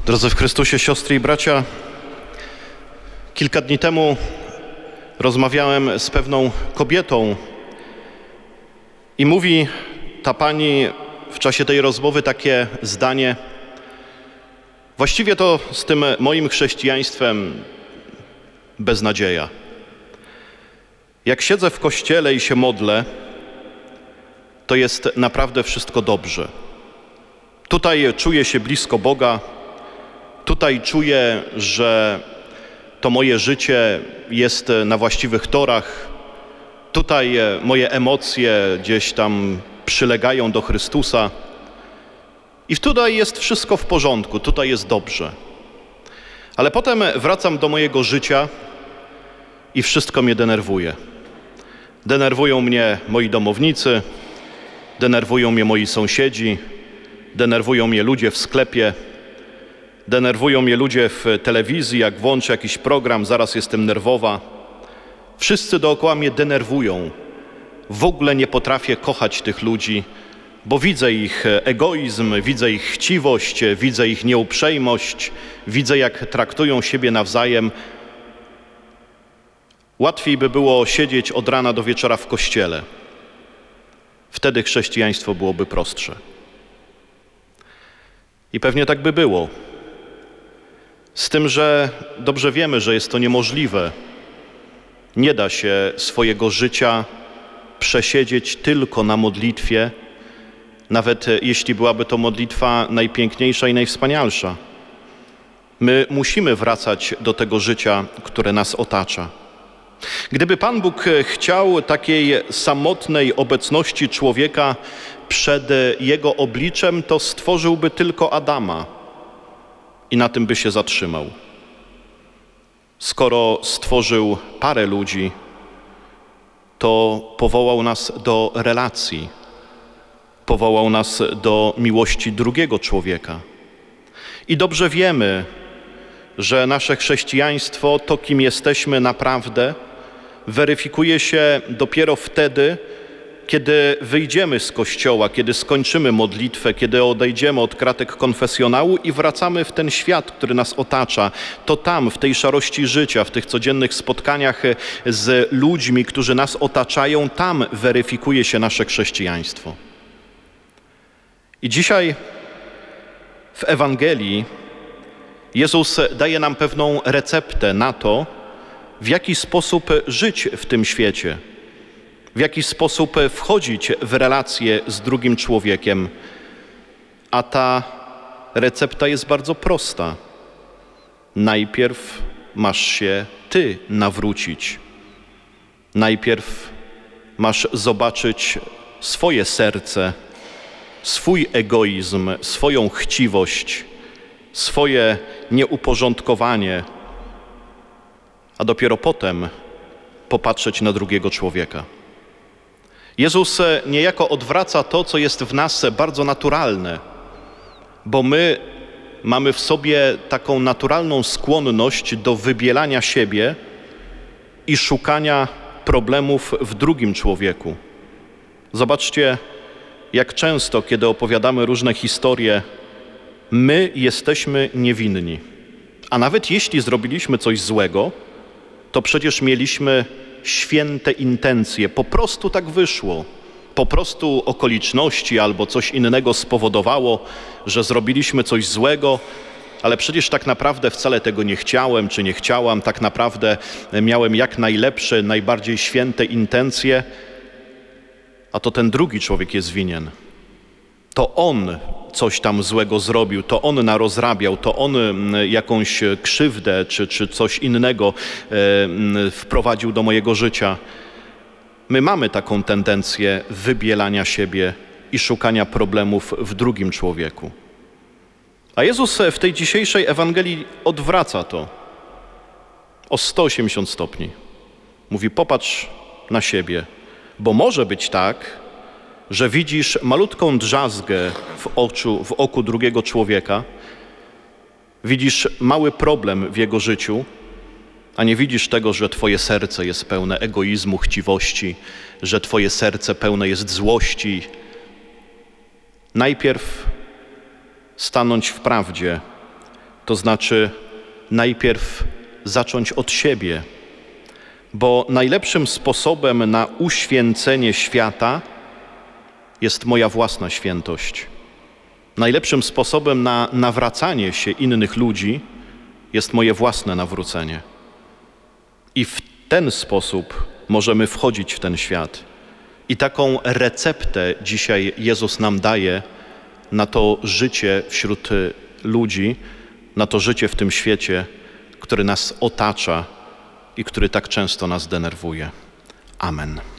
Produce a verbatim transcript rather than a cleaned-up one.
Drodzy w Chrystusie, siostry i bracia, kilka dni temu rozmawiałem z pewną kobietą i mówi ta pani w czasie tej rozmowy takie zdanie: właściwie to z tym moim chrześcijaństwem beznadzieja. Jak siedzę w kościele i się modlę, to jest naprawdę wszystko dobrze. Tutaj czuję się blisko Boga, tutaj czuję, że to moje życie jest na właściwych torach, tutaj moje emocje gdzieś tam przylegają do Chrystusa i tutaj jest wszystko w porządku, tutaj jest dobrze. Ale potem wracam do mojego życia i wszystko mnie denerwuje. Denerwują mnie moi domownicy, denerwują mnie moi sąsiedzi, denerwują mnie ludzie w sklepie, denerwują mnie ludzie w telewizji, jak włączę jakiś program, zaraz jestem nerwowa. Wszyscy dookoła mnie denerwują. W ogóle nie potrafię kochać tych ludzi, bo widzę ich egoizm, widzę ich chciwość, widzę ich nieuprzejmość, widzę, jak traktują siebie nawzajem. Łatwiej by było siedzieć od rana do wieczora w kościele. Wtedy chrześcijaństwo byłoby prostsze. I pewnie tak by było. Z tym, że dobrze wiemy, że jest to niemożliwe. Nie da się swojego życia przesiedzieć tylko na modlitwie, nawet jeśli byłaby to modlitwa najpiękniejsza i najwspanialsza. My musimy wracać do tego życia, które nas otacza. Gdyby Pan Bóg chciał takiej samotnej obecności człowieka przed Jego obliczem, to stworzyłby tylko Adama i na tym by się zatrzymał. Skoro stworzył parę ludzi, to powołał nas do relacji, powołał nas do miłości drugiego człowieka. I dobrze wiemy, że nasze chrześcijaństwo, to kim jesteśmy naprawdę, weryfikuje się dopiero wtedy, kiedy wyjdziemy z kościoła, kiedy skończymy modlitwę, kiedy odejdziemy od kratek konfesjonału i wracamy w ten świat, który nas otacza. To tam, w tej szarości życia, w tych codziennych spotkaniach z ludźmi, którzy nas otaczają, tam weryfikuje się nasze chrześcijaństwo. I dzisiaj w Ewangelii Jezus daje nam pewną receptę na to, w jaki sposób żyć w tym świecie, w jaki sposób wchodzić w relacje z drugim człowiekiem. A ta recepta jest bardzo prosta. Najpierw masz się ty nawrócić. Najpierw masz zobaczyć swoje serce, swój egoizm, swoją chciwość, swoje nieuporządkowanie, a dopiero potem popatrzeć na drugiego człowieka. Jezus niejako odwraca to, co jest w nas bardzo naturalne, bo my mamy w sobie taką naturalną skłonność do wybielania siebie i szukania problemów w drugim człowieku. Zobaczcie, jak często, kiedy opowiadamy różne historie, my jesteśmy niewinni. A nawet jeśli zrobiliśmy coś złego, to przecież mieliśmy święte intencje. Po prostu tak wyszło. Po prostu okoliczności albo coś innego spowodowało, że zrobiliśmy coś złego, ale przecież tak naprawdę wcale tego nie chciałem czy nie chciałam. Tak naprawdę miałem jak najlepsze, najbardziej święte intencje, a to ten drugi człowiek jest winien. To on coś tam złego zrobił, to on narozrabiał, to on jakąś krzywdę czy, czy coś innego e, wprowadził do mojego życia. My mamy taką tendencję wybielania siebie i szukania problemów w drugim człowieku. A Jezus w tej dzisiejszej Ewangelii odwraca to o sto osiemdziesiąt stopni. Mówi: popatrz na siebie, bo może być tak, że widzisz malutką drzazgę w, oczu, w oku drugiego człowieka, widzisz mały problem w jego życiu, a nie widzisz tego, że twoje serce jest pełne egoizmu, chciwości, że twoje serce pełne jest złości. Najpierw stanąć w prawdzie, To znaczy najpierw zacząć od siebie, bo najlepszym sposobem na uświęcenie świata jest moja własna świętość. Najlepszym sposobem na nawracanie się innych ludzi jest moje własne nawrócenie. I w ten sposób możemy wchodzić w ten świat. I taką receptę dzisiaj Jezus nam daje na to życie wśród ludzi, na to życie w tym świecie, który nas otacza i który tak często nas denerwuje. Amen.